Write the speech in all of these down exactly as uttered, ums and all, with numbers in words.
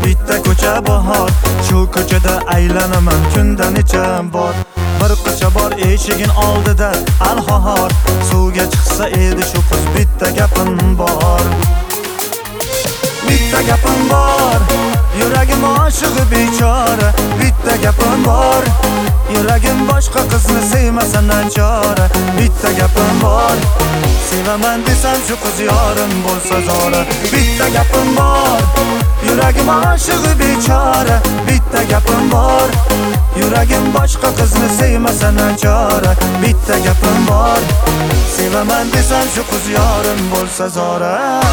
bitta ko'cha bahor. Shu ko'chada aylanaman kunda necha bor. Bir qicha bor eshigin oldida alhahor. Suvga chiqsa edi shu qiz bitta gapim bor. Bitta gapim bor, yuragim oshig'i bechora. Bitta gapim bor, yuragim boshqa qizni sevmasa nachora. Bitta gapim bor, sevaman desam shu qiz yorim bo'lsa zora. Bitta gapim bor, yuragim oshig'i bechora. Bitta gapim bor, yuragim boshqa qizni sevmasa nachora. Bitta gapim bor, sevaman desam shu qiz yorim bo'lsa zora.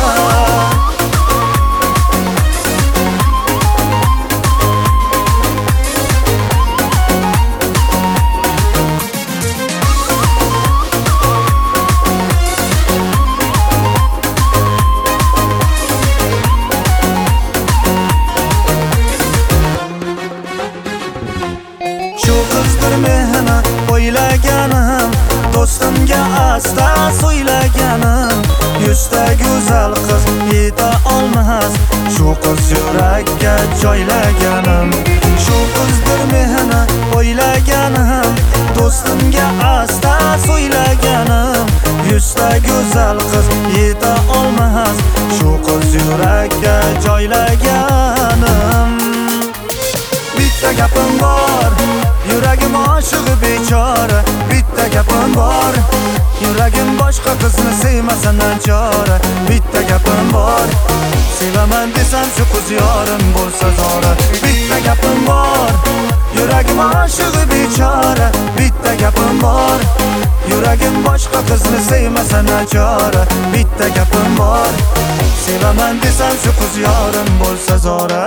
Shu qizdir meni o'ylaganim, do'stimga asta so'ylaganim. Yuzta go'zal qiz yeta olmas, shu qiz yurakka joylaganim. Shu qizdir meni o'ylaganim, do'stimga asta so'ylaganim. Yuzta go'zal qiz yeta olmas, shu qiz yurakka joylaganim. Bitta gapim bor, yuragim oshig'i bechora. Bitta gapim bor, yuragim boshqa qizni sevmasa nachora. Bitta gapim bor, sevaman desam shu qiz yorim bo'lsa zora. Bitta gapim bor, yuragim oshig'i bechora. Bitta gapim bor, yuragim boshqa qizni sevmasa nachora. Bitta gapim bor, sevaman desam shu qiz yorim bo'lsa zora.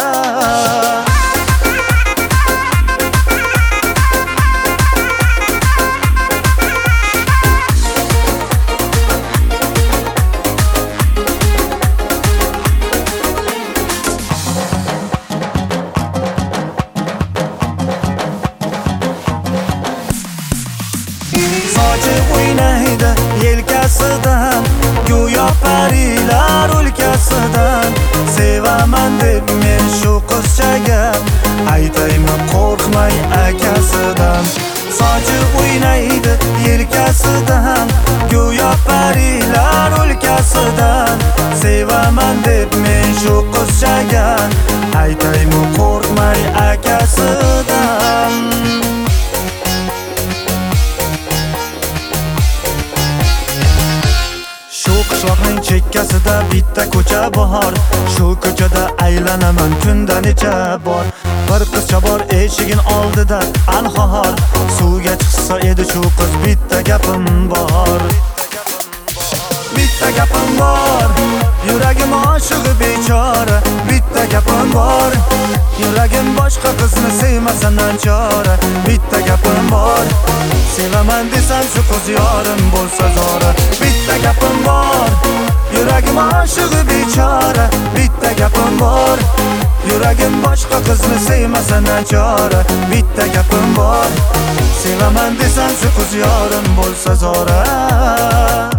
Sochi o'ynaydi yelkasidan, go'yo parilar o'lkasidan. Sevaman deb men shu qizchaga, aytaymi qo'rqmay akasidan. Sochi o'ynaydi yelkasidan, go'yo parilar o'lkasidan. Sevaman deb men shu qizchaga, aytaymi qo'rqmay akasidan. Qishloqning chekkasida bitta ko'cha bahor. Shu ko'chada aylanaman kunda necha bor. Bir qizcha bor eshigin oldida alhahor. Suvga chiqsa edi shu qiz bitta gapim bor. Bitta gapim bor, yuragim oshig'i bechora. Bitta gapim bor, yuragim boshqa qizni sevmasa nachora. Bitta gapim bor, sevaman desam shu qiz yorim bo'lsa zora. Bitta gapim bor, yuragim oshig'i bechora. Bitta gapim bor, yuragim boshqa qizni sevmasa nachora. Bitta gapim bor, sevaman desam shu qiz yorim bo'lsa zora.